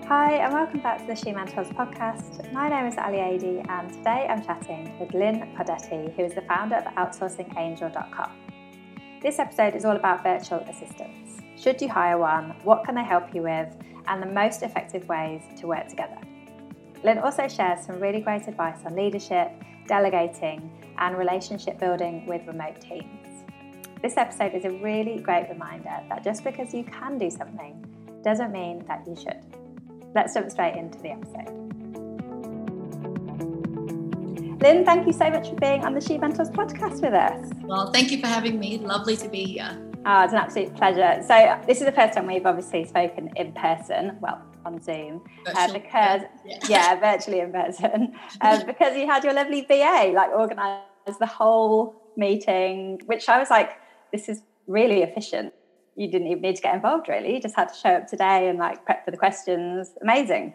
Hi and welcome back to the She Mentors podcast. My name is Ali Adi and today I'm chatting with Lynn Podetti, who is the founder of OutsourcingAngel.com. This episode is all about virtual assistants. Should you hire one? What can they help you with? And the most effective ways to work together. Lynn also shares some really great advice on leadership, delegating and relationship building with remote teams. This episode is a really great reminder that just because you can do something doesn't mean that you should. Let's jump straight into the episode. Lynn, thank you so much for being on the She Mentors podcast with us. Well, thank you for having me. Lovely to be here. It's an absolute pleasure. So this is the first time we've obviously spoken in person, well, on Zoom, virtually in person, because you had your lovely VA organise the whole meeting, which I was like, this is really efficient. You didn't even need to get involved, really. You just had to show up today and prep for the questions. Amazing.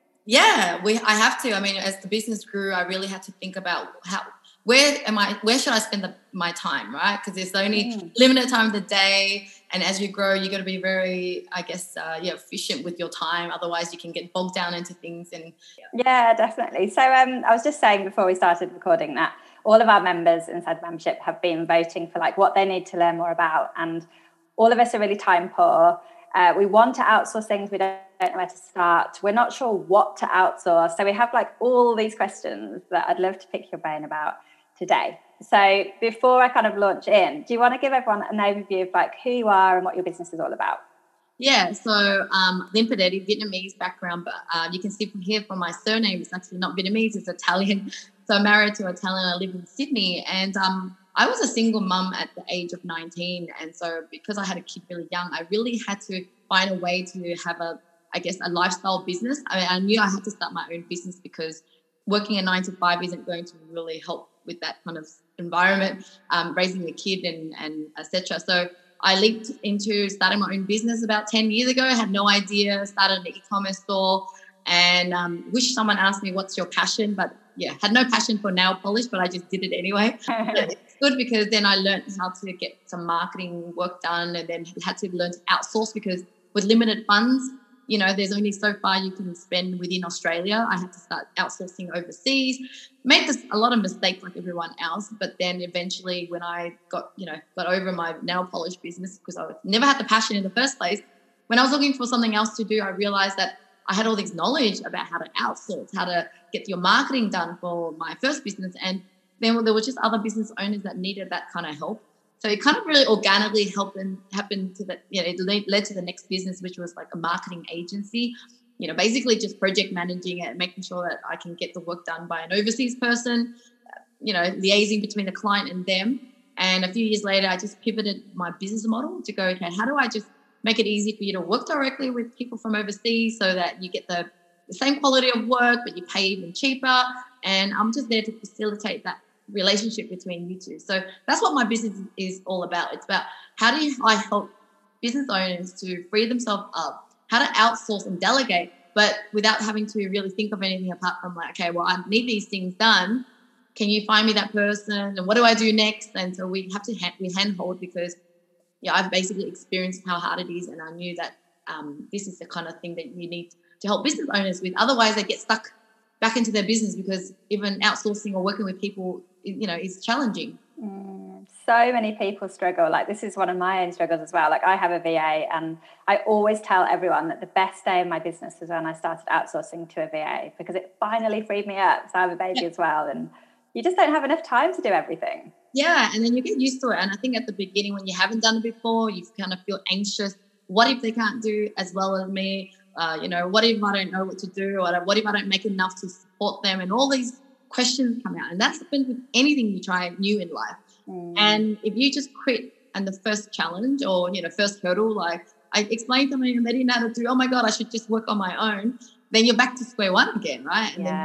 Yeah, I have to. I mean, as the business grew, I really had to think about where should I spend my time, right? Because there's only limited time of the day. And as you grow, you got to be very, efficient with your time. Otherwise, you can get bogged down into things. Yeah, definitely. So I was just saying before we started recording that all of our members inside the membership have been voting for what they need to learn more about. And all of us are really time poor. We want to outsource things. We don't know where to start. We're not sure what to outsource. So we have all these questions that I'd love to pick your brain about today. So before I kind of launch in, do you want to give everyone an overview of who you are and what your business is all about? Yeah, so Lynn Podetti, Vietnamese background, but you can see from here from my surname, it's actually not Vietnamese, it's Italian. So I'm married to Italian. I live in Sydney, and I was a single mum at the age of 19. And so because I had a kid really young, I really had to find a way to have a lifestyle business. I mean, I knew I had to start my own business because working a 9 to 5 isn't going to really help with that kind of environment, raising a kid and et cetera. So I leaped into starting my own business about 10 years ago. I had no idea, started an e-commerce store, and wish someone asked me, what's your passion? But yeah, had no passion for nail polish, but I just did it anyway. It's good because then I learned how to get some marketing work done, and then had to learn to outsource because with limited funds, there's only so far you can spend within Australia. I had to start outsourcing overseas. Made a lot of mistakes like everyone else, but then eventually when I got over my nail polish business, because I never had the passion in the first place, when I was looking for something else to do, I realized that I had all this knowledge about how to outsource, how to get your marketing done for my first business. And then there were just other business owners that needed that kind of help. So it kind of really organically happened to that. It led to the next business, which was a marketing agency, basically just project managing it, making sure that I can get the work done by an overseas person, liaising between the client and them. And a few years later, I just pivoted my business model to go, okay, how do I just make it easy for you to work directly with people from overseas so that you get the same quality of work, but you pay even cheaper. And I'm just there to facilitate that relationship between you two. So that's what my business is all about. It's about how do I help business owners to free themselves up, how to outsource and delegate, but without having to really think of anything apart from okay, well, I need these things done. Can you find me that person? And what do I do next? And so we have to handhold because I've basically experienced how hard it is, and I knew that this is the kind of thing that you need to help business owners with. Otherwise, they get stuck back into their business because even outsourcing or working with people, is challenging. So many people struggle. This is one of my own struggles as well. I have a VA, and I always tell everyone that the best day of my business was when I started outsourcing to a VA because it finally freed me up. So I have a baby as well, and you just don't have enough time to do everything. Yeah, and then you get used to it. And I think at the beginning when you haven't done it before, you kind of feel anxious. What if they can't do as well as me? What if I don't know what to do? Or what if I don't make enough to support them? And all these questions come out. And that happens with anything you try new in life. And if you just quit and the first challenge or, first hurdle, I explained to them and they didn't know how to do, oh my God, I should just work on my own. Then you're back to square one again, right? And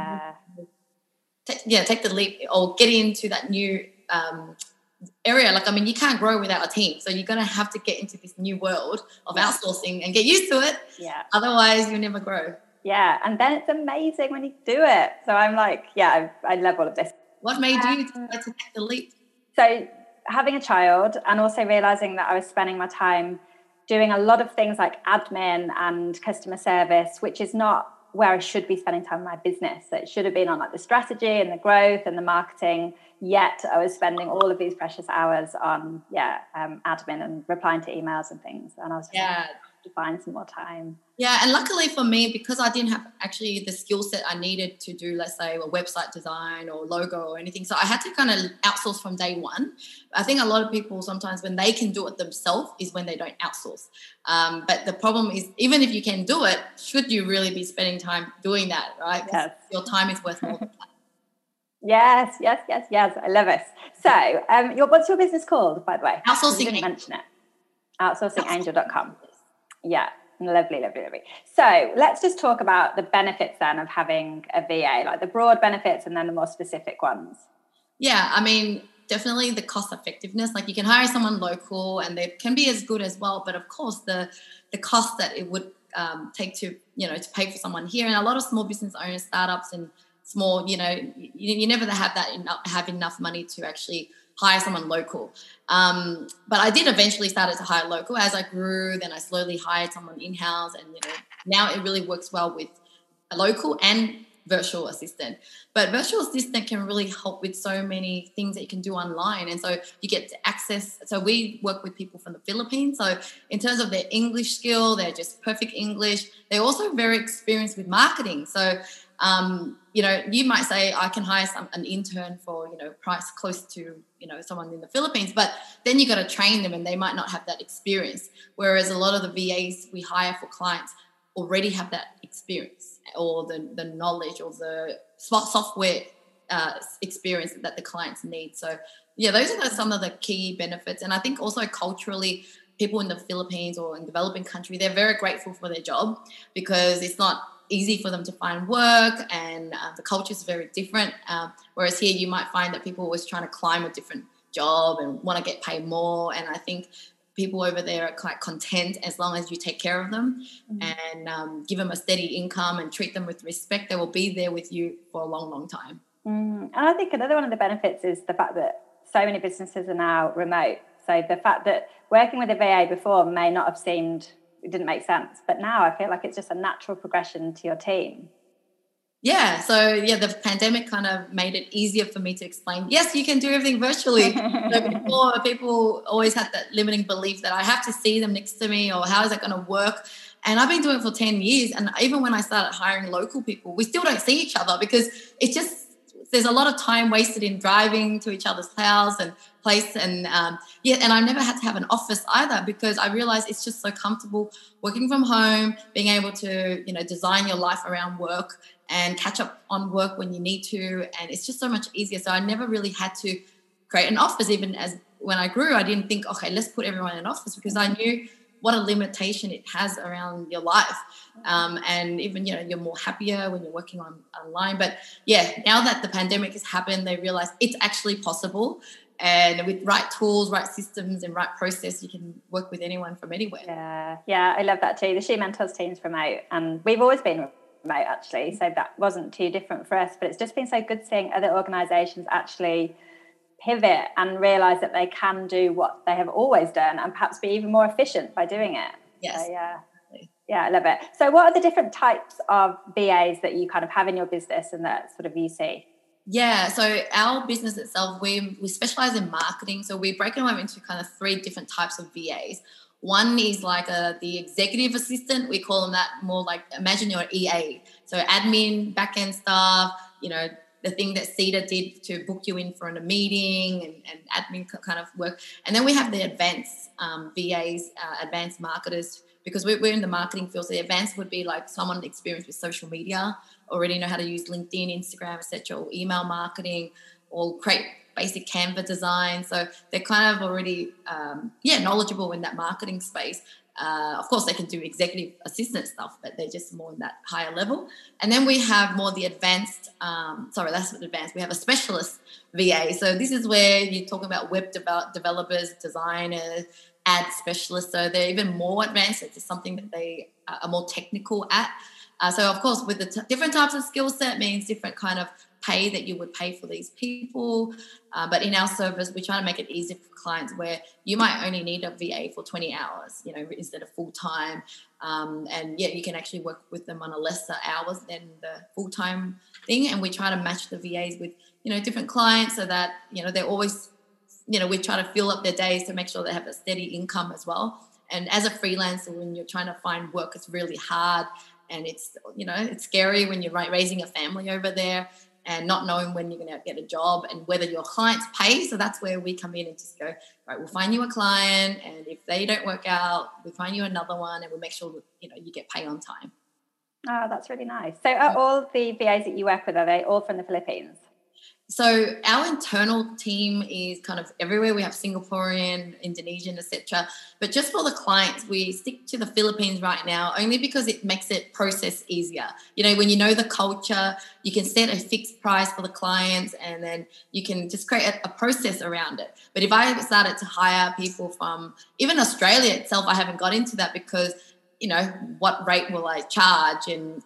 then take the leap or get into that new area. You can't grow without a team. So you're going to have to get into this new world of outsourcing and get used to it. Yeah. Otherwise, you'll never grow. Yeah. And then it's amazing when you do it. So I'm I love all of this. What made you to take the leap? So having a child and also realising that I was spending my time doing a lot of things like admin and customer service, which is not where I should be spending time in my business. So it should have been on like the strategy and the growth and the marketing. Yet I was spending all of these precious hours on admin and replying to emails and things. And I was to find some more time. Yeah, and luckily for me, because I didn't have actually the skill set I needed to do, let's say, a website design or logo or anything. So I had to kind of outsource from day one. I think a lot of people sometimes when they can do it themselves is when they don't outsource. But the problem is, even if you can do it, should you really be spending time doing that, right? Because your time is worth more than that. Yes. I love it. So what's your business called, by the way? Outsourcing. You didn't mention it. Outsourcingangel.com. Yeah, lovely. So let's just talk about the benefits then of having a VA, like the broad benefits and then the more specific ones. Yeah, I mean, definitely the cost effectiveness. Like you can hire someone local and they can be as good as well. But of course, the cost that it would take to pay for someone here. And a lot of small business owners, startups and small, you never have enough money to actually hire someone local. But I did eventually started to hire local. As I grew, then I slowly hired someone in-house. And, now it really works well with a local and virtual assistant. But virtual assistant can really help with so many things that you can do online. And so you get to access. So we work with people from the Philippines. So in terms of their English skill, they're just perfect English. They're also very experienced with marketing. So you might say I can hire an intern for, price close to, someone in the Philippines, but then you got to train them and they might not have that experience. Whereas a lot of the VAs we hire for clients already have that experience or the knowledge or the software experience that the clients need. So yeah, those are some of the key benefits. And I think also culturally, people in the Philippines or in developing country, they're very grateful for their job because it's not easy for them to find work and the culture is very different. Whereas here you might find that people are always trying to climb a different job and want to get paid more. And I think people over there are quite content as long as you take care of them and give them a steady income and treat them with respect. They will be there with you for a long, long time. And I think another one of the benefits is the fact that so many businesses are now remote. So the fact that working with a VA before may not have seemed, it didn't make sense. But now I feel like it's just a natural progression to your team. Yeah. So, the pandemic kind of made it easier for me to explain, yes, you can do everything virtually. So before, people always had that limiting belief that I have to see them next to me or how is that going to work? And I've been doing it for 10 years. And even when I started hiring local people, we still don't see each other because it's just, there's a lot of time wasted in driving to each other's house and place. And and I never had to have an office either because I realized it's just so comfortable working from home, being able to, design your life around work and catch up on work when you need to. And it's just so much easier. So I never really had to create an office. Even as when I grew, I didn't think, okay, let's put everyone in an office because I knew what a limitation it has around your life. And even, you're more happier when you're working online. But now that the pandemic has happened, they realize it's actually possible. And with right tools, right systems and right process, you can work with anyone from anywhere. Yeah, I love that too. The She Mentors team's remote and we've always been remote actually. So that wasn't too different for us, but it's just been so good seeing other organisations actually pivot and realise that they can do what they have always done and perhaps be even more efficient by doing it. Yes. So, yeah, I love it. So what are the different types of VAs that you kind of have in your business and that sort of you see? Yeah, so our business itself, we specialize in marketing. So we break it up into kind of 3 different types of VAs. One is like the executive assistant. We call them that, more like imagine you're an EA. So admin, back-end staff, the thing that CETA did to book you in for a meeting and admin kind of work. And then we have the advanced VAs, advanced marketers, because we're in the marketing field. So the advanced would be like someone experienced with social media, already know how to use LinkedIn, Instagram, etc., or email marketing, or create basic Canva design. So they're kind of already, knowledgeable in that marketing space. Of course, they can do executive assistant stuff, but they're just more in that higher level. And then we have more the advanced, that's what advanced. We have a specialist VA. So this is where you're talking about web developers, designers, ad specialists. So they're even more advanced. It's just something that they are more technical at. So of course, with the different types of skill set means different kind of pay that you would pay for these people. But in our service, we try to make it easy for clients where you might only need a VA for 20 hours, instead of full time. And you can actually work with them on a lesser hours than the full time thing. And we try to match the VAs with, different clients so that, they're always, we try to fill up their days to make sure they have a steady income as well. And as a freelancer, when you're trying to find work, it's really hard. And it's scary when you're raising a family over there and not knowing when you're going to get a job and whether your clients pay. So that's where we come in and just go, right, we'll find you a client. And if they don't work out, we'll find you another one and we'll make sure, you get paid on time. Oh, that's really nice. So are all the VAs that you work with, are they all from the Philippines? So our internal team is kind of everywhere. We have Singaporean, Indonesian, etc. But just for the clients, we stick to the Philippines right now only because it makes it process easier. When you know the culture, you can set a fixed price for the clients and then you can just create a process around it. But if I started to hire people from even Australia itself, I haven't got into that because, what rate will I charge and,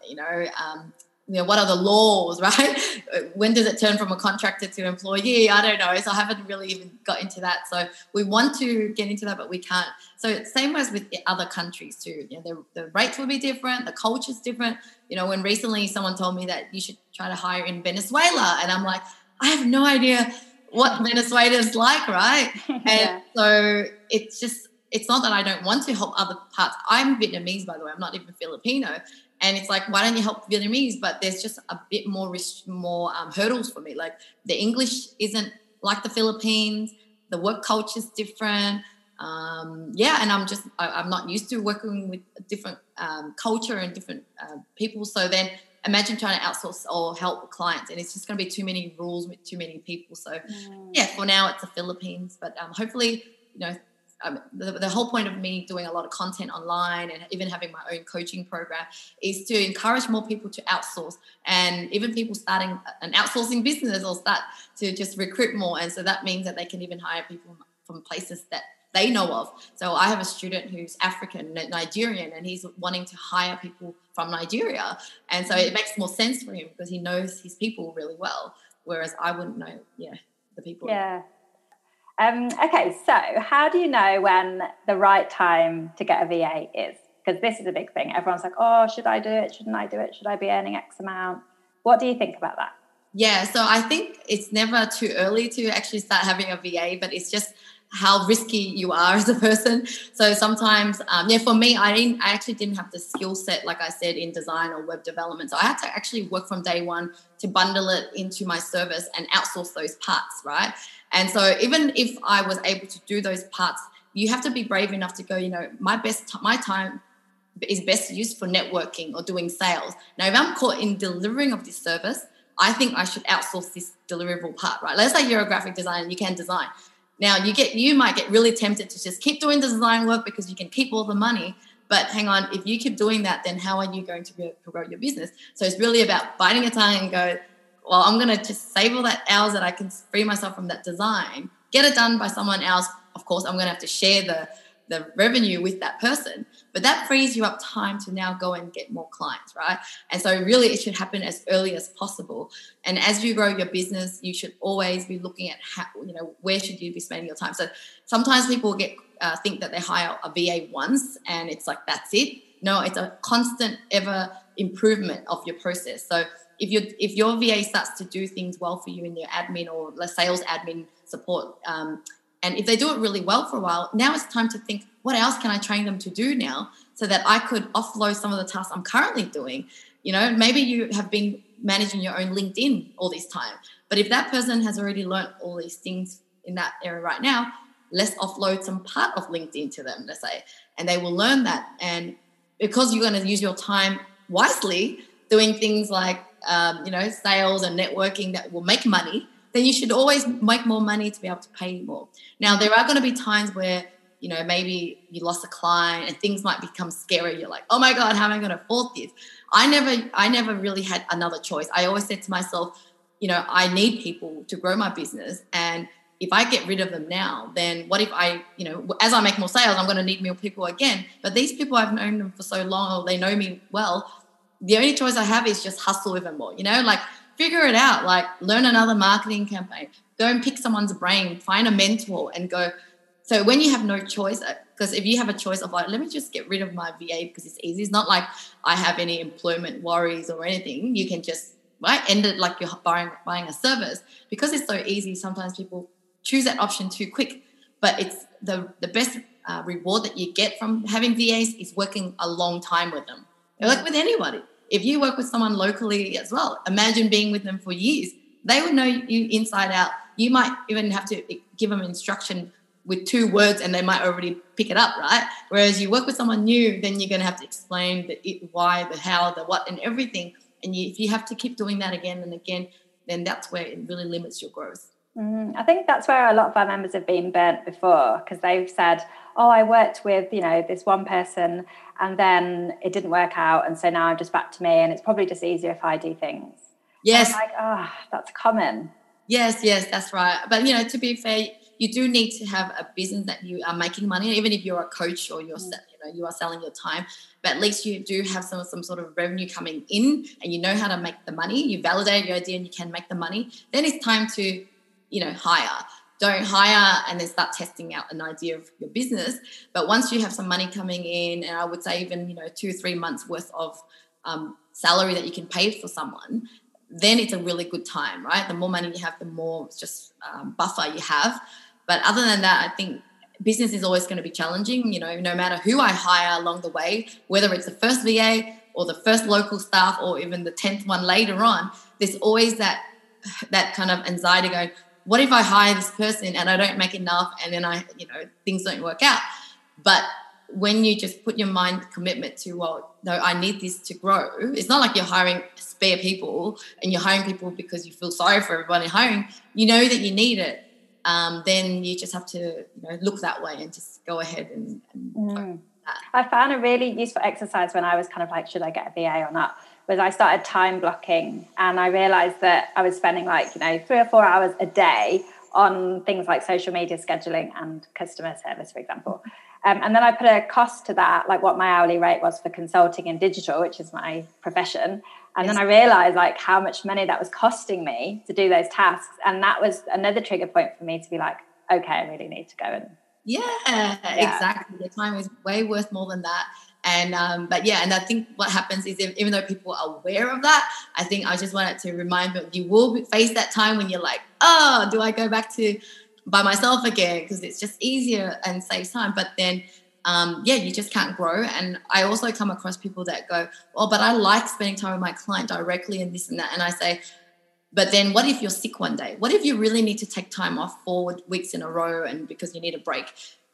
what are the laws, right? When does it turn from a contractor to employee? I don't know. So I haven't really even got into that. So we want to get into that, but we can't. So same as with other countries too. The rates will be different. The culture's different. When recently someone told me that you should try to hire in Venezuela. And I'm like, I have no idea what Venezuela is like, right? And so it's not that I don't want to help other parts. I'm Vietnamese, by the way. I'm not even Filipino. And it's like, why don't you help Vietnamese? But there's just a bit more hurdles for me. Like the English isn't like the Philippines. The work culture is different. And I'm not used to working with a different culture and different people. So then imagine trying to outsource or help clients. And it's just going to be too many rules with too many people. So for now it's the Philippines. But hopefully, the whole point of me doing a lot of content online and even having my own coaching program is to encourage more people to outsource, and even people starting an outsourcing business or start to just recruit more. And so that means that they can even hire people from places that they know of. So I have a student who's African, Nigerian, and he's wanting to hire people from Nigeria. And so it makes more sense for him because he knows his people really well, whereas I wouldn't know, the people. Yeah. Okay, so how do you know when the right time to get a VA is? Because this is a big thing. Everyone's like, oh, should I do it? Shouldn't I do it? Should I be earning X amount? What do you think about that? Yeah, so I think it's never too early to actually start having a VA, but it's just how risky you are as a person. So sometimes, for me, I actually didn't have the skill set, like I said, in design or web development. So I had to actually work from day one to bundle it into my service and outsource those parts, right? And so even if I was able to do those parts, you have to be brave enough to go, my time is best used for networking or doing sales. Now, if I'm caught in delivering of this service, I think I should outsource this deliverable part, right? Let's say you're a graphic designer and you can design. Now, you might get really tempted to just keep doing the design work because you can keep all the money. But hang on, if you keep doing that, then how are you going to grow your business? So it's really about biting your tongue and go, well, I'm going to just save all that hours that I can free myself from that design, get it done by someone else. Of course, I'm going to have to share the revenue with that person, but that frees you up time to now go and get more clients, right? And so really it should happen as early as possible. And as you grow your business, you should always be looking at how, where should you be spending your time. So sometimes people think that they hire a VA once and it's like, that's it. No, it's a constant ever improvement of your process. So if your VA starts to do things well for you in your admin or sales admin support, and if they do it really well for a while, now it's time to think, what else can I train them to do now so that I could offload some of the tasks I'm currently doing? Maybe you have been managing your own LinkedIn all this time, but if that person has already learned all these things in that area right now, let's offload some part of LinkedIn to them, let's say, and they will learn that. And because you're going to use your time wisely doing things like, sales and networking that will make money, then you should always make more money to be able to pay more. Now, there are going to be times where, maybe you lost a client and things might become scary. You're like, oh my God, how am I going to afford this? I never really had another choice. I always said to myself, I need people to grow my business. And if I get rid of them now, then what if as I make more sales, I'm going to need more people again. But these people, I've known them for so long, or they know me well. the only choice I have is just hustle even more, like figure it out, like learn another marketing campaign, go and pick someone's brain, find a mentor and go. So when you have no choice, because if you have a choice of like, let me just get rid of my VA because it's easy. It's not like I have any employment worries or anything. You can just end it like you're buying a service. Because it's so easy, sometimes people choose that option too quick. But it's the best reward that you get from having VAs is working a long time with them. Like with anybody. If you work with someone locally as well, imagine being with them for years. They would know you inside out. You might even have to give them instruction with 2 words and they might already pick it up, right? Whereas you work with someone new, then you're going to have to explain the why, the how, the what, and everything. And if you have to keep doing that again and again, then that's where it really limits your growth. I think that's where a lot of our members have been burnt before, because they've said, oh, I worked with, this one person and then it didn't work out. And so now I'm just back to me and it's probably just easier if I do things. Yes. Like, that's common. Yes, that's right. But, to be fair, you do need to have a business that you are making money, even if you're a coach or you are selling your time, but at least you do have some sort of revenue coming in and you know how to make the money. You validate your idea and you can make the money. Then it's time to, hire. Don't hire and then start testing out an idea of your business. But once you have some money coming in, and I would say even, 2 or 3 months worth of salary that you can pay for someone, then it's a really good time, right? The more money you have, the more just buffer you have. But other than that, I think business is always going to be challenging, no matter who I hire along the way, whether it's the first VA or the first local staff or even the 10th one later on, there's always that kind of anxiety going, what if I hire this person and I don't make enough and then things don't work out? But when you just put your mind commitment to, well, no, I need this to grow. It's not like you're hiring spare people and you're hiring people because you feel sorry for everybody hiring. You know that you need it. Then you just have to look that way and just go ahead and that. I found a really useful exercise when I was kind of like, should I get a VA or not, was I started time blocking, and I realized that I was spending 3 or 4 hours a day on things like social media scheduling and customer service, for example. And then I put a cost to that, like what my hourly rate was for consulting in digital, which is my profession. And then I realized how much money that was costing me to do those tasks. And that was another trigger point for me to be like, okay, I really need to go and. Yeah, exactly. The time is way worth more than that. And and I think what happens is even though people are aware of that, I think I just wanted to remind them you will face that time when you're like, oh, do I go back to by myself again? Because it's just easier and saves time. But then, you just can't grow. And I also come across people that go, oh, but I like spending time with my client directly and this and that. And I say, but then what if you're sick one day? What if you really need to take time off 4 weeks in a row and because you need a break?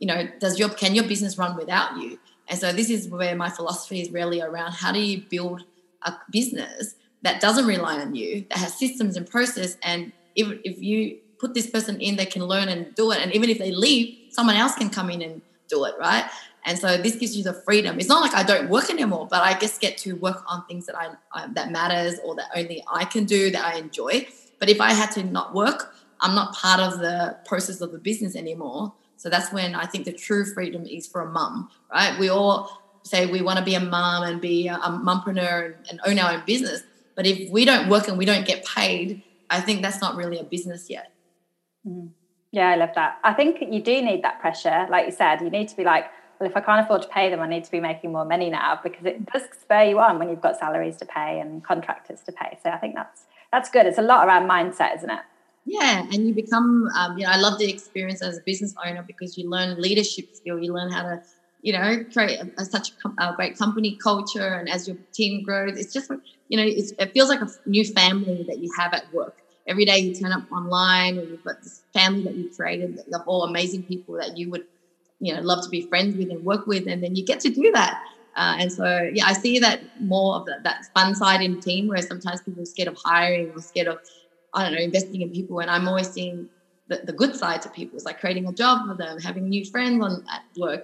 Can your business run without you? And so this is where my philosophy is really around how do you build a business that doesn't rely on you, that has systems and process. And if you put this person in, they can learn and do it. And even if they leave, someone else can come in and do it, right? And so this gives you the freedom. It's not like I don't work anymore, but I just get to work on things that that matters or that only I can do, that I enjoy. But if I had to not work, I'm not part of the process of the business anymore. So that's when I think the true freedom is for a mum, right? We all say we want to be a mum and be a mumpreneur and own our own business. But if we don't work and we don't get paid, I think that's not really a business yet. Yeah, I love that. I think you do need that pressure. Like you said, you need to be like, well, if I can't afford to pay them, I need to be making more money now, because it does spur you on when you've got salaries to pay and contractors to pay. So I think that's good. It's a lot around mindset, isn't it? Yeah, and you become, I love the experience as a business owner because you learn leadership skill. You learn how to, create such a great company culture. And as your team grows, it's just, it feels like a new family that you have at work. Every day you turn up online and you've got this family that you created of all amazing people that you would, love to be friends with and work with. And then you get to do that. And so, I see that more of that fun side in team, where sometimes people are scared of hiring or scared of, investing in people. And I'm always seeing the good side to people. It's like creating a job for them, having new friends at work,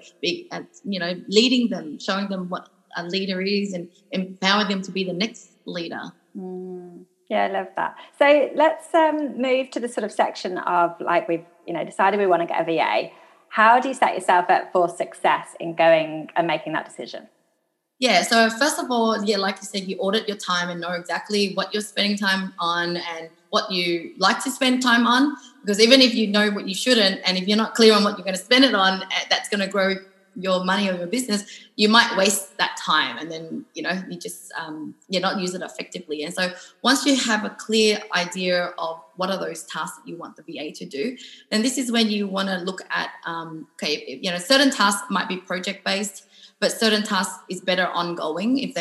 leading them, showing them what a leader is and empower them to be the next leader. Yeah, I love that. So let's move to the sort of section of we've, decided we want to get a VA. How do you set yourself up for success in going and making that decision? Yeah, so first of all, yeah, like you said, you audit your time and know exactly what you're spending time on and what you like to spend time on. Because even if you know what you shouldn't, and if you're not clear on what you're going to spend it on, that's going to grow your money or your business, you might waste that time, and then you just not use it effectively. And so once you have a clear idea of what are those tasks that you want the VA to do, then this is when you want to look at certain tasks might be project based, but certain tasks is better ongoing. If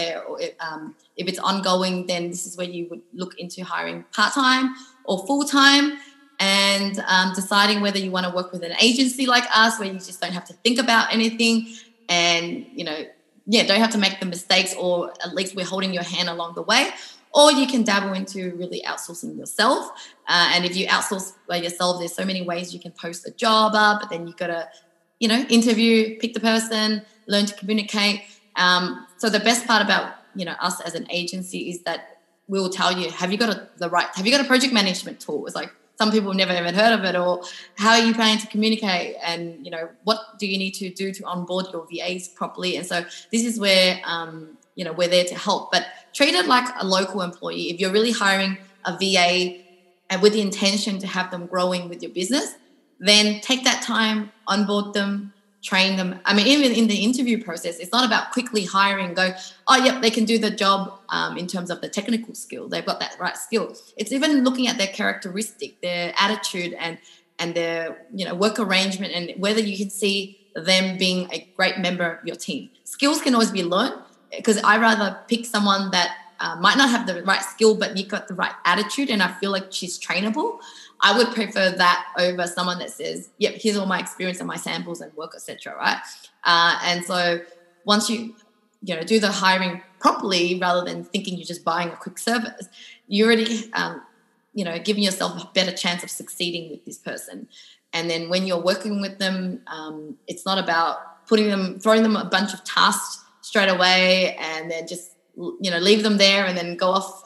it's ongoing, then this is where you would look into hiring part-time or full-time, and deciding whether you want to work with an agency like us where you just don't have to think about anything and don't have to make the mistakes, or at least we're holding your hand along the way. Or you can dabble into really outsourcing yourself, and if you outsource by yourself, there's so many ways you can post a job up, but then you got to interview, pick the person, learn to communicate. So the best part about us as an agency is that we'll tell you, have you got a project management tool? It's like some people have never even heard of it, or how are you planning to communicate, and what do you need to do to onboard your VAs properly? And so this is where we're there to help, but treat it like a local employee. If you're really hiring a VA and with the intention to have them growing with your business, then take that time, onboard them, train them. I mean, even in the interview process, it's not about quickly hiring, go, oh, yep, they can do the job in terms of the technical skill. They've got that right skill. It's even looking at their characteristic, their attitude, and their work arrangement, and whether you can see them being a great member of your team. Skills can always be learned, because I rather pick someone that might not have the right skill, but you've got the right attitude and I feel like she's trainable. I would prefer that over someone that says, yep, here's all my experience and my samples and work, etc. Right? And so once you do the hiring properly, rather than thinking you're just buying a quick service, you already giving yourself a better chance of succeeding with this person. And then when you're working with them, it's not about throwing them a bunch of tasks straight away and then just leave them there and then go off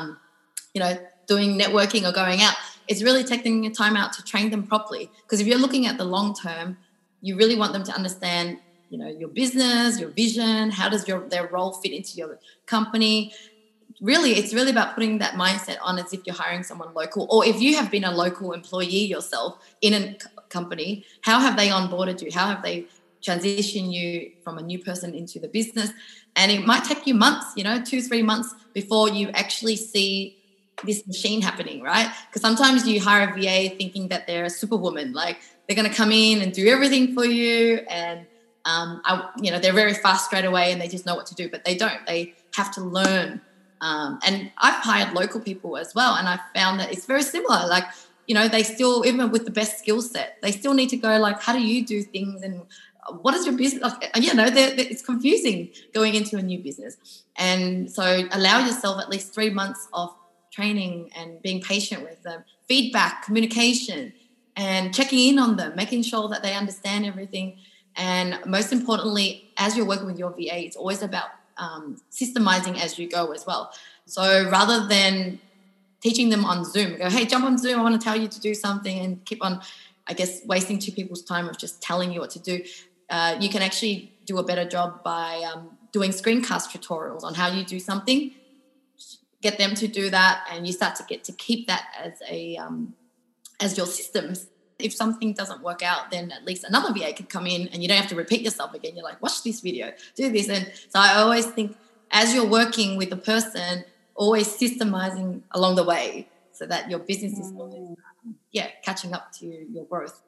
doing networking or going out. It's really taking your time out to train them properly, because if you're looking at the long term, you really want them to understand your business, your vision, how does their role fit into your company. Really, it's really about putting that mindset on as if you're hiring someone local, or if you have been a local employee yourself in a company, how have they onboarded you? How have they transition you from a new person into the business? And it might take you months, 2-3 months before you actually see this machine happening, right? Because sometimes you hire a VA thinking that they're a superwoman, like they're going to come in and do everything for you, and they're very fast straight away and they just know what to do, but they don't. They have to learn. And I've hired local people as well, and I found that it's very similar. Like, they still, even with the best skill set, they still need to go like, how do you do things, and what is your business? It's confusing going into a new business. And so allow yourself at least 3 months of training and being patient with them, feedback, communication, and checking in on them, making sure that they understand everything. And most importantly, as you're working with your VA, it's always about systemizing as you go as well. So rather than teaching them on Zoom, go, hey, jump on Zoom, I want to tell you to do something, and keep on, wasting two people's time of just telling you what to do. You can actually do a better job by doing screencast tutorials on how you do something. Get them to do that, and you start to get to keep that as your systems. If something doesn't work out, then at least another VA could come in and you don't have to repeat yourself again. You're like, watch this video, do this. And so I always think, as you're working with the person, always systemizing along the way so that your business is always catching up to your growth.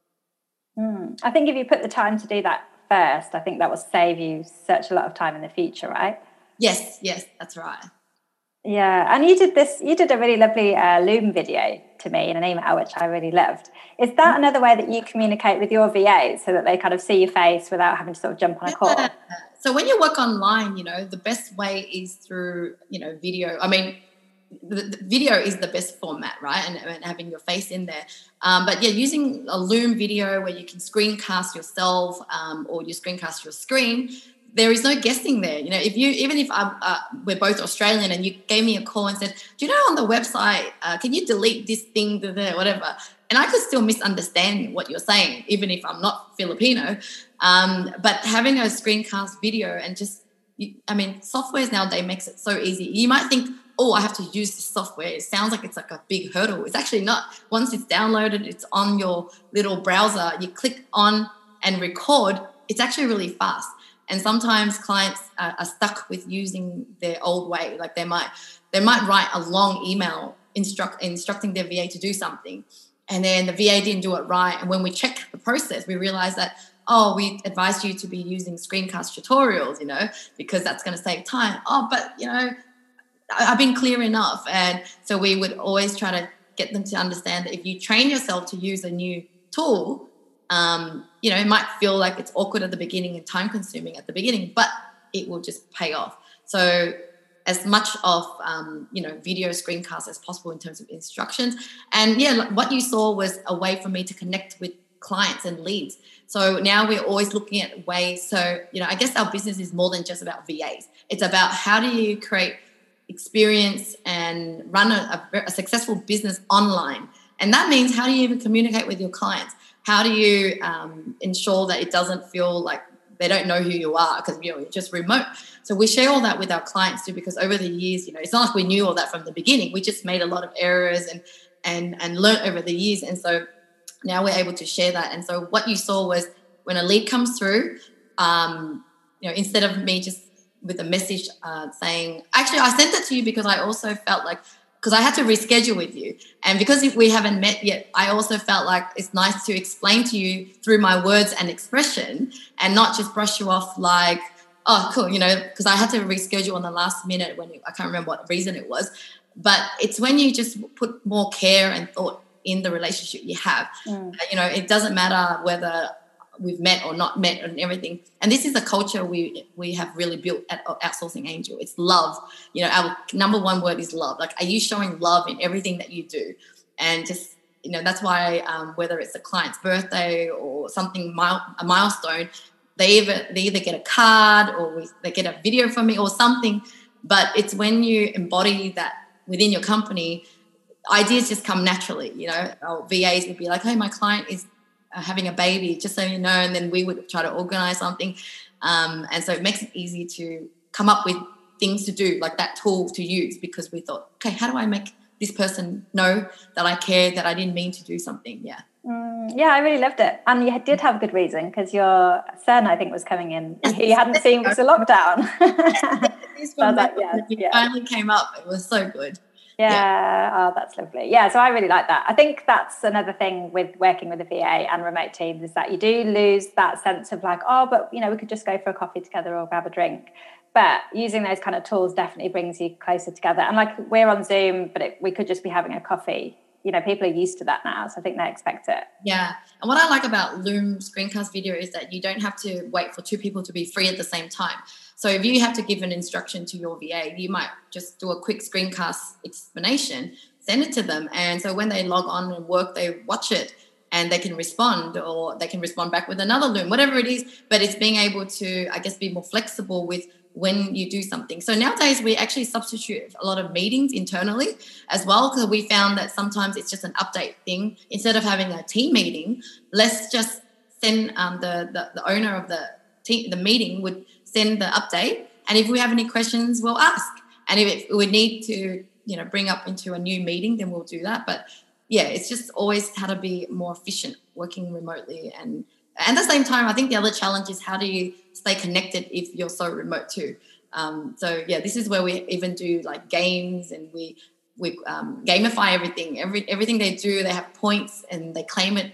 I think if you put the time to do that first, I think that will save you such a lot of time in the future, right? Yes, that's right. Yeah, and you did a really lovely Loom video to me in an email, which I really loved. Is that another way that you communicate with your VAs so that they kind of see your face without having to sort of jump on a call? So when you work online, the best way is through, video. I mean, the video is the best format, right? And having your face in there. But using a Loom video where you can screencast yourself or you screencast your screen, there is no guessing there. If we're both Australian and you gave me a call and said, do you know on the website, can you delete this thing, whatever? And I could still misunderstand what you're saying, even if I'm not Filipino. But having a screencast video and just softwares nowadays makes it so easy. You might think, oh, I have to use this software. It sounds like it's like a big hurdle. It's actually not. Once it's downloaded, it's on your little browser. You click on and record. It's actually really fast. And sometimes clients are stuck with using their old way. Like they might write a long email instructing their VA to do something, and then the VA didn't do it right. And when we check the process, we realize that, oh, we advised you to be using screencast tutorials, because that's going to save time. Oh, but, I've been clear enough. And so we would always try to get them to understand that if you train yourself to use a new tool, it might feel like it's awkward at the beginning and time consuming at the beginning, but it will just pay off. So as much of, video screencasts as possible in terms of instructions. And what you saw was a way for me to connect with clients and leads. So now we're always looking at ways. So, I guess our business is more than just about VAs. It's about how do you create experience and run a successful business online. And that means how do you even communicate with your clients? How do you ensure that it doesn't feel like they don't know who you are because you're just remote? So we share all that with our clients too, because over the years, it's not like we knew all that from the beginning. We just made a lot of errors and learned over the years. And so now we're able to share that. And so what you saw was when a lead comes through, instead of me just with a message saying, actually, I sent it to you because I also felt like, because I had to reschedule with you. And because we haven't met yet, I also felt like it's nice to explain to you through my words and expression and not just brush you off like, oh, cool, because I had to reschedule on the last minute when I can't remember what reason it was. But it's when you just put more care and thought in the relationship you have. It doesn't matter whether we've met or not met and everything. And this is a culture we have really built at Outsourcing Angel. It's love. Our number one word is love. Like, are you showing love in everything that you do? And just, that's why whether it's a client's birthday or something, a milestone, they either get a card or they get a video from me or something. But it's when you embody that within your company, ideas just come naturally. Our VAs would be like, hey, my client is having a baby, just so you know, and then we would try to organize something. And so it makes it easy to come up with things to do, like that tool to use, because we thought, okay, how do I make this person know that I care, that I didn't mean to do something? Yeah. I really loved it. And you did have a good reason, because your son, I think, was coming in. You hadn't seen because of lockdown. It finally came up. It was so good. Yeah. Oh, that's lovely. Yeah, so I really like that. I think that's another thing with working with a VA and remote teams, is that you do lose that sense of like, oh, but we could just go for a coffee together or grab a drink. But using those kind of tools definitely brings you closer together. And like, we're on Zoom, but we could just be having a coffee. People are used to that now, so I think they expect it. Yeah. And what I like about Loom screencast video is that you don't have to wait for two people to be free at the same time. So if you have to give an instruction to your VA, you might just do a quick screencast explanation, send it to them. And so when they log on and work, they watch it and they can respond, or they can respond back with another Loom, whatever it is. But it's being able to, I guess, be more flexible with when you do something. So nowadays we actually substitute a lot of meetings internally as well, because we found that sometimes it's just an update thing. Instead of having a team meeting, let's just send the owner of the team, the meeting would send the update, and if we have any questions, we'll ask. And if we need to, bring up into a new meeting, then we'll do that. But yeah, it's just always how to be more efficient working remotely. And at the same time, I think the other challenge is how do you stay connected if you're so remote too. So yeah, this is where we even do like games, and we gamify everything. Everything they do, they have points and they claim it.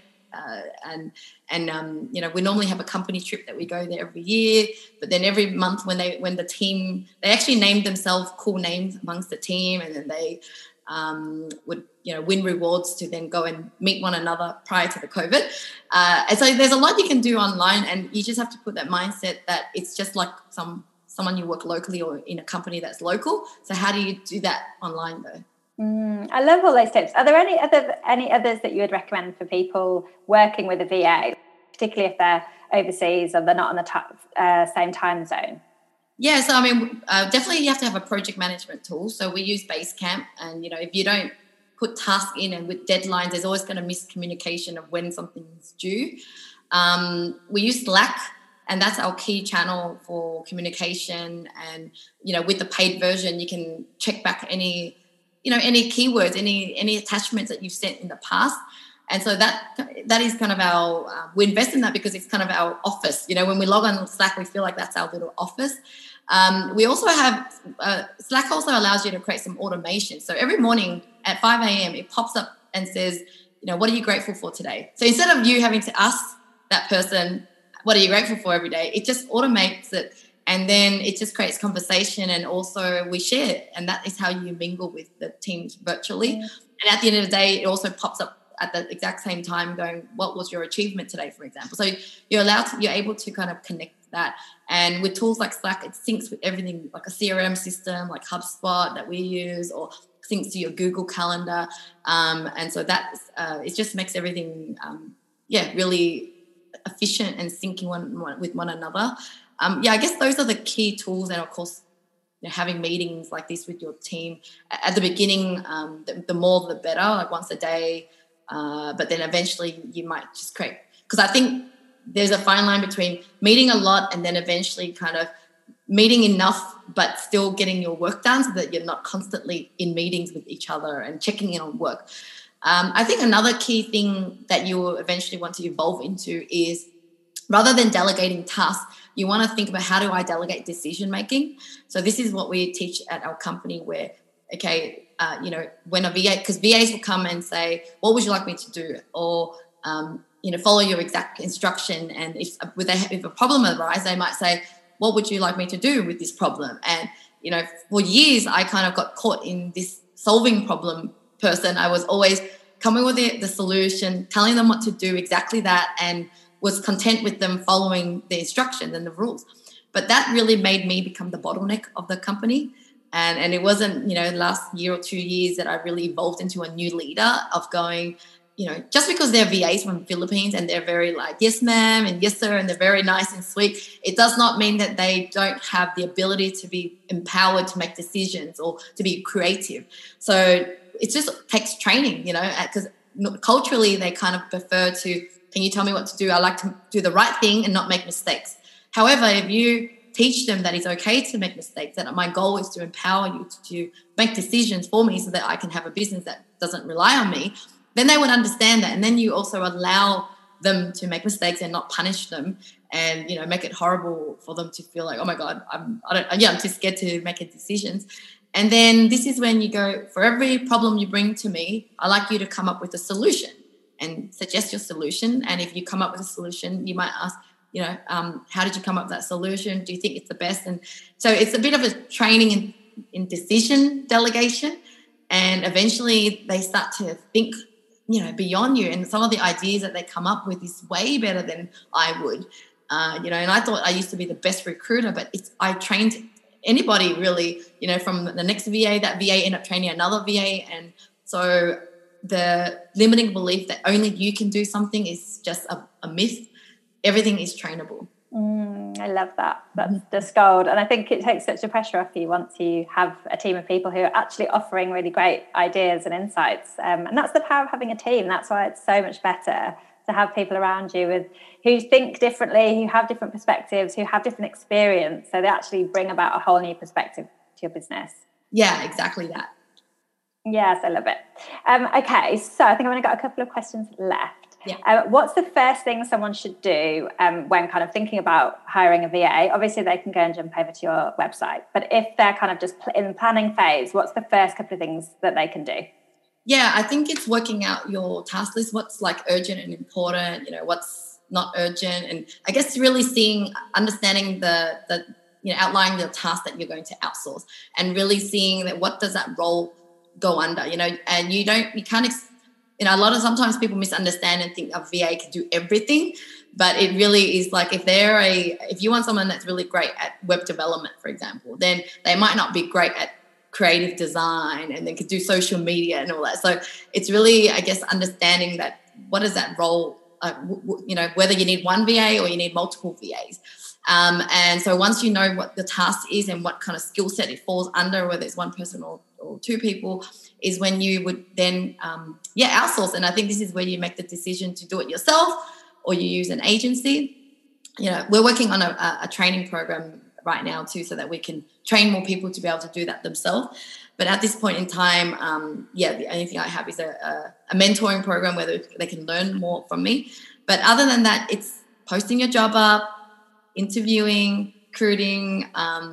We normally have a company trip that we go there every year, but then every month when the team, they actually named themselves cool names amongst the team, and then they would win rewards to then go and meet one another prior to the COVID. And so there's a lot you can do online, and you just have to put that mindset that it's just like someone you work locally or in a company that's local. So how do you do that online though? I love all those tips. Are there any others that you would recommend for people working with a VA, particularly if they're overseas or they're not on the same time zone? Yeah, so definitely you have to have a project management tool. So we use Basecamp, and if you don't put tasks in and with deadlines, there's always going to miscommunication of when something's due. We use Slack. And that's our key channel for communication. And, with the paid version, you can check back any keywords, any attachments that you've sent in the past. And so that is kind of our, we invest in that because it's kind of our office. When we log on Slack, we feel like that's our little office. We also have, Slack also allows you to create some automation. So every morning at 5 a.m., it pops up and says, what are you grateful for today? So instead of you having to ask that person, what are you grateful for every day? It just automates it. And then it just creates conversation, and also we share it. And that is how you mingle with the teams virtually. Yeah. And at the end of the day, it also pops up at the exact same time going, what was your achievement today, for example? So you're able to kind of connect that. And with tools like Slack, it syncs with everything, like a CRM system like HubSpot that we use, or syncs to your Google Calendar. And so that it just makes everything, really efficient and syncing with one another. I guess those are the key tools. And of course, having meetings like this with your team at the beginning, the more the better, like once a day. But then eventually you might just create, because I think there's a fine line between meeting a lot and then eventually kind of meeting enough but still getting your work done, so that you're not constantly in meetings with each other and checking in on work. I think another key thing that you will eventually want to evolve into is, rather than delegating tasks, you want to think about, how do I delegate decision making? So this is what we teach at our company, where, when a VA, because VAs will come and say, what would you like me to do? Or, follow your exact instruction. And if a problem arises, they might say, what would you like me to do with this problem? And, for years, I kind of got caught in this solving problem person. I was always coming with the solution, telling them what to do, exactly that, and was content with them following the instructions and the rules. But that really made me become the bottleneck of the company. And it wasn't, the last year or 2 years that I really evolved into a new leader of going, just because they're VAs from the Philippines and they're very like, yes, ma'am, and yes, sir, and they're very nice and sweet, it does not mean that they don't have the ability to be empowered to make decisions or to be creative. So it just takes training, because culturally they kind of prefer to, can you tell me what to do? I like to do the right thing and not make mistakes. However, if you teach them that it's okay to make mistakes, that my goal is to empower you to make decisions for me so that I can have a business that doesn't rely on me, then they would understand that. And then you also allow them to make mistakes and not punish them, and, make it horrible for them to feel like, oh my God, I'm too scared to make decisions. And then this is when you go, for every problem you bring to me, I like you to come up with a solution and suggest your solution. And if you come up with a solution, you might ask, how did you come up with that solution? Do you think it's the best? And so it's a bit of a training in decision delegation. And eventually they start to think, beyond you. And some of the ideas that they come up with is way better than I would. And I thought I used to be the best recruiter, but I trained anybody really, from the next VA, that VA ended up training another VA. And so the limiting belief that only you can do something is just a myth. Everything is trainable. I love that. That's just gold. And I think it takes such a pressure off you once you have a team of people who are actually offering really great ideas and insights. And that's the power of having a team. That's why it's so much better to have people around you who think differently, who have different perspectives, who have different experience. So they actually bring about a whole new perspective to your business. Yeah, exactly that. Yes, I love it. Okay, so I think I've only got a couple of questions left. Yeah. What's the first thing someone should do when kind of thinking about hiring a VA? Obviously, they can go and jump over to your website. But if they're kind of just in the planning phase, what's the first couple of things that they can do? Yeah, I think it's working out your task list, what's like urgent and important, what's not urgent. And I guess really understanding the outlining the task that you're going to outsource, and really seeing that what does that role go under, and you can't sometimes people misunderstand and think a VA can do everything, but it really is like, if you want someone that's really great at web development, for example, then they might not be great at creative design, and they could do social media and all that. So it's really, I guess, understanding that what is that role, whether you need one VA or you need multiple VAs. And so once you know what the task is and what kind of skill set it falls under, whether it's one person or two people, is when you would then, outsource. And I think this is where you make the decision to do it yourself or you use an agency. we're working on a training program right now too, so that we can train more people to be able to do that themselves. But at this point in time, the only thing I have is a mentoring program where they can learn more from me. But other than that, it's posting your job up, interviewing, recruiting,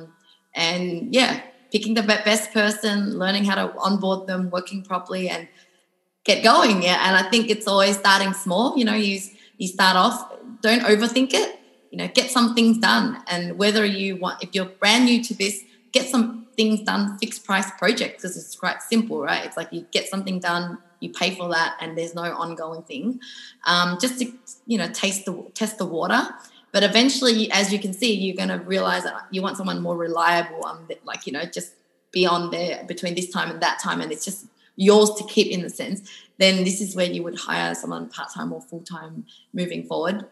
and picking the best person, learning how to onboard them, working properly, and get going. Yeah, and I think it's always starting small. You start off, don't overthink it. Get some things done. And whether if you're brand new to this, get some things done, fixed price projects, because it's quite simple, right? It's like you get something done, you pay for that, and there's no ongoing thing. Just to, test the water. But eventually, as you can see, you're going to realize that you want someone more reliable, just be on there between this time and that time, and it's just yours to keep in the sense. Then this is where you would hire someone part-time or full-time moving forward.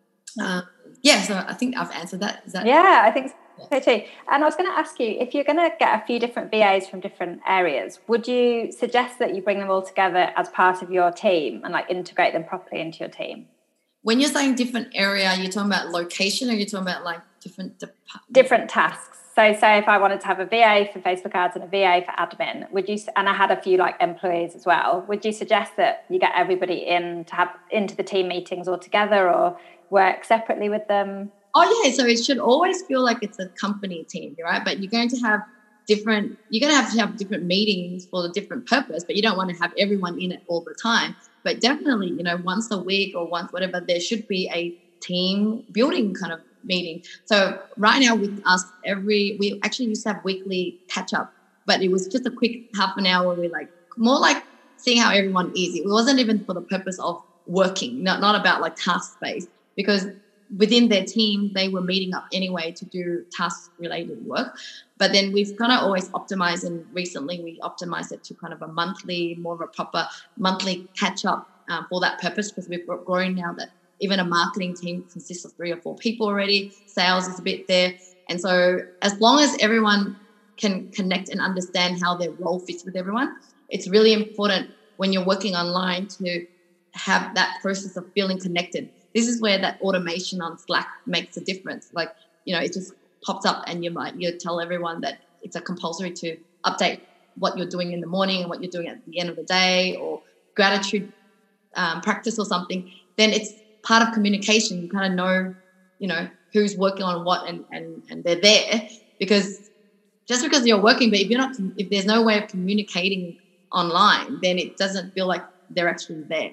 So I think I've answered that. Is that? Yeah, I think so too. And I was going to ask you, if you're going to get a few different VAs from different areas, would you suggest that you bring them all together as part of your team and integrate them properly into your team? When you're saying different area, you're talking about location, or you're talking about different tasks? So say if I wanted to have a VA for Facebook ads and a VA for admin, and I had a few employees as well, would you suggest that you get everybody into the team meetings all together, or work separately with them? Oh yeah, so it should always feel like it's a company team, right? But you're going to have different meetings for the different purpose, but you don't want to have everyone in it all the time. But definitely, once a week or once whatever, there should be a team building kind of meeting. So right now with us, we actually used to have weekly catch up, but it was just a quick half an hour where we more seeing how everyone is. It wasn't even for the purpose of working, not about task based, because within their team, they were meeting up anyway to do task-related work. But then we've kind of always optimized, and recently we optimized it to kind of more of a proper monthly catch-up for that purpose, because we've grown now that even a marketing team consists of 3 or 4 people already. Sales is a bit there. And so as long as everyone can connect and understand how their role fits with everyone, it's really important when you're working online to have that process of feeling connected. This is where that automation on Slack makes a difference. It just pops up, and you tell everyone that it's a compulsory to update what you're doing in the morning and what you're doing at the end of the day, or gratitude practice or something. Then it's part of communication. You kind of know who's working on what, and they're there, because just because you're working, but if there's no way of communicating online, then it doesn't feel like they're actually there.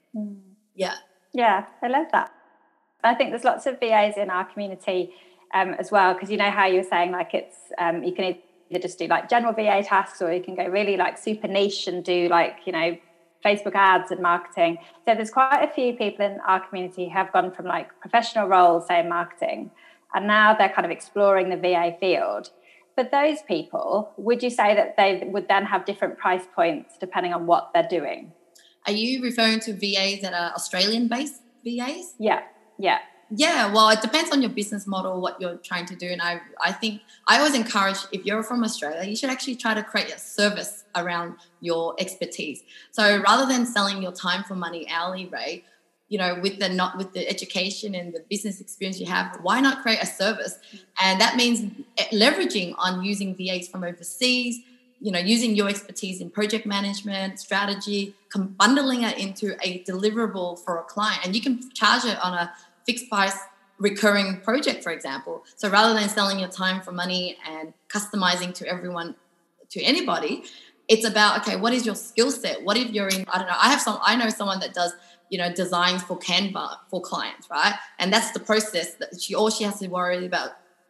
Yeah, I love that. I think there's lots of VAs in our community as well, because how you were saying it's you can either just do general VA tasks, or you can go really super niche and do Facebook ads and marketing. So there's quite a few people in our community who have gone from professional roles, say in marketing, and now they're kind of exploring the VA field. For those people, would you say that they would then have different price points depending on what they're doing? Are you referring to VAs that are Australian-based VAs? Yeah. Yeah, well, it depends on your business model, what you're trying to do. And I think I always encourage, if you're from Australia, you should actually try to create a service around your expertise. So rather than selling your time for money hourly rate, with the education and the business experience you have, why not create a service? And that means leveraging on using VAs from overseas, using your expertise in project management, strategy, bundling it into a deliverable for a client. And you can charge it on a fixed price recurring project, for example. So rather than selling your time for money and customizing to anybody, it's about, okay, what is your skill set? What if you're in, I know someone that does, designs for Canva for clients, right? And that's the process that she has to worry about,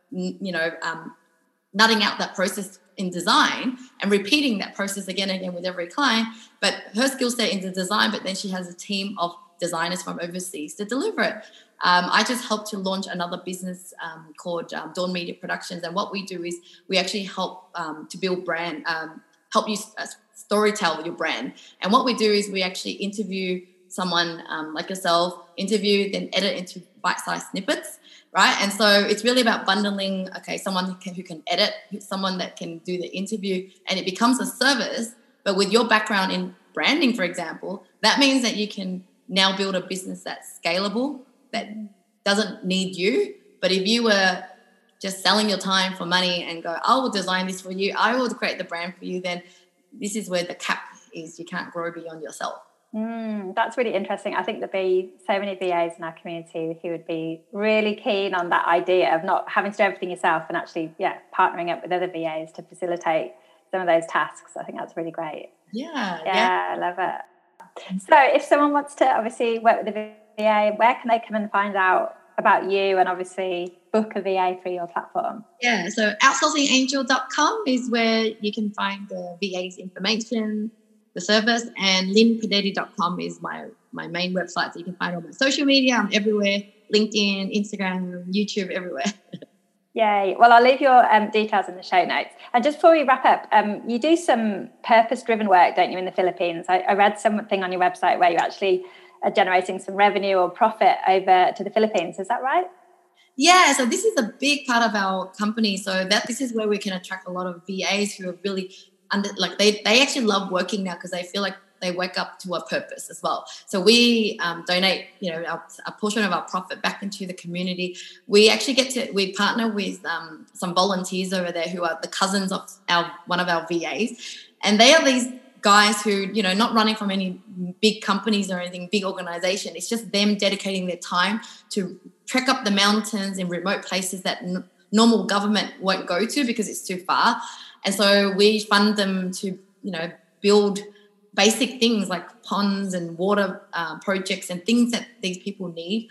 nutting out that process in design and repeating that process again and again with every client. But her skill set is the design, but then she has a team of designers from overseas to deliver it. I just helped to launch another business called Dawn Media Productions. And what we do is we actually help to build brand, help you storytell your brand. And what we do is we actually interview someone like yourself, then edit into bite-sized snippets, right? And so it's really about bundling, someone who can edit, someone that can do the interview, and it becomes a service. But with your background in branding, for example, that means that you can now build a business that's scalable, that doesn't need you. But if you were just selling your time for money and go, I will design this for you, I will create the brand for you, then this is where the cap is. You can't grow beyond yourself. That's really interesting. I think there'd be so many VAs in our community who would be really keen on that idea of not having to do everything yourself and actually, partnering up with other VAs to facilitate some of those tasks. I think that's really great. Yeah, I love it. So if someone wants to obviously work with a VA, where can they come and find out about you and obviously book a VA through your platform? Yeah, so outsourcingangel.com is where you can find the VA's information, the service, and lynnpadetti.com is my main website. So you can find all my social media. I'm everywhere: LinkedIn, Instagram, YouTube, everywhere. Yay. Well, I'll leave your details in the show notes. And just before we wrap up, you do some purpose-driven work, don't you, in the Philippines? I read something on your website where you actually are generating some revenue or profit over to the Philippines. Is that right? Yeah, so this is a big part of our company. So this is where we can attract a lot of VAs who are really they actually love working now because they feel like they wake up to a purpose as well. So we donate, a portion of our profit back into the community. We actually we partner with some volunteers over there who are the cousins of one of our VAs, and they are these guys who, not running from any big companies or anything, big organization. It's just them dedicating their time to trek up the mountains in remote places that normal government won't go to because it's too far. And so we fund them to, build basic things like ponds and water projects and things that these people need.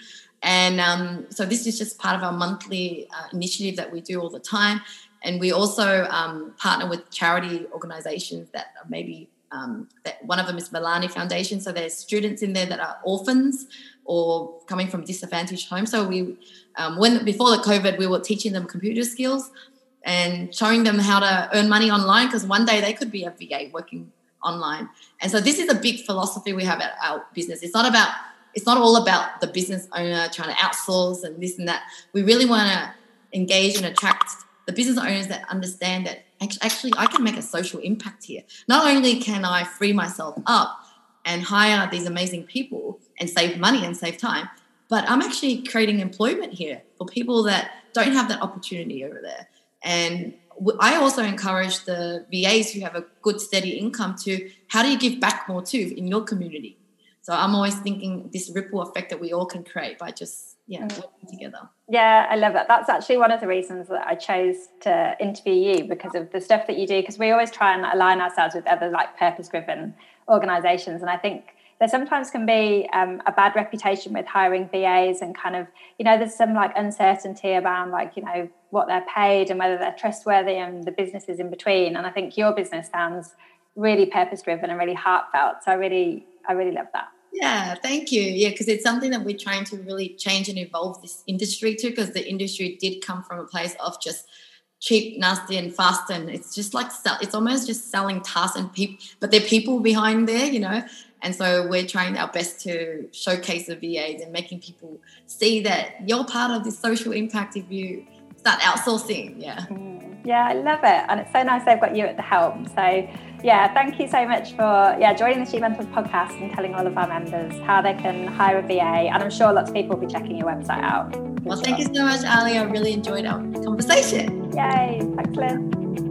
And so this is just part of our monthly initiative that we do all the time. And we also partner with charity organizations that are maybe that one of them is Milani Foundation. So there's students in there that are orphans or coming from disadvantaged homes. So we, before the COVID, we were teaching them computer skills and showing them how to earn money online, because one day they could be a VA working online. And so this is a big philosophy we have at our business. It's not all about the business owner trying to outsource and this and that. We really want to engage and attract the business owners that understand that actually I can make a social impact here. Not only can I free myself up and hire these amazing people and save money and save time, but I'm actually creating employment here for people that don't have that opportunity over there. And I also encourage the VAs who have a good steady income to, how do you give back more too in your community? So I'm always thinking this ripple effect that we all can create by just working together. Yeah, I love that. That's actually one of the reasons that I chose to interview you, because of the stuff that you do, because we always try and align ourselves with other purpose-driven organizations. And I think there sometimes can be a bad reputation with hiring VAs and kind of, there's some uncertainty around what they're paid and whether they're trustworthy and the businesses in between. And I think your business sounds really purpose-driven and really heartfelt. So I really love that. Yeah, thank you. Yeah, because it's something that we're trying to really change and evolve this industry to, because the industry did come from a place of just cheap, nasty and fast, and it's just it's almost just selling tasks and people, but there are people behind there, and so we're trying our best to showcase the VAs and making people see that you're part of this social impact if you start outsourcing. Yeah, I love it, and it's so nice they've got you at the helm. So yeah, thank you so much for joining the She Mentors podcast and telling all of our members how they can hire a VA, and I'm sure lots of people will be checking your website out. Well, thank you so much, Ali. I really enjoyed our conversation. Yay, thanks, Lynn.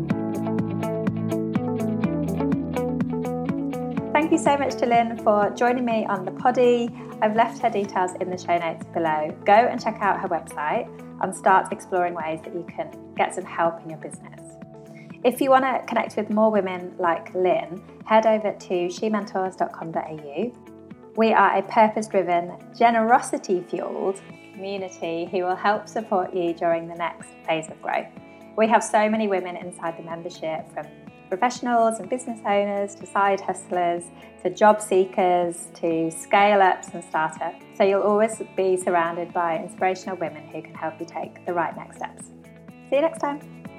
Thank you so much to Lynn for joining me on the poddy. I've left her details in the show notes below. Go and check out her website and start exploring ways that you can get some help in your business. If you want to connect with more women like Lynn, head over to shementors.com.au. We are a purpose-driven, generosity-fueled community who will help support you during the next phase of growth. We have so many women inside the membership, from professionals and business owners to side hustlers to job seekers to scale-ups and startups. So you'll always be surrounded by inspirational women who can help you take the right next steps. See you next time.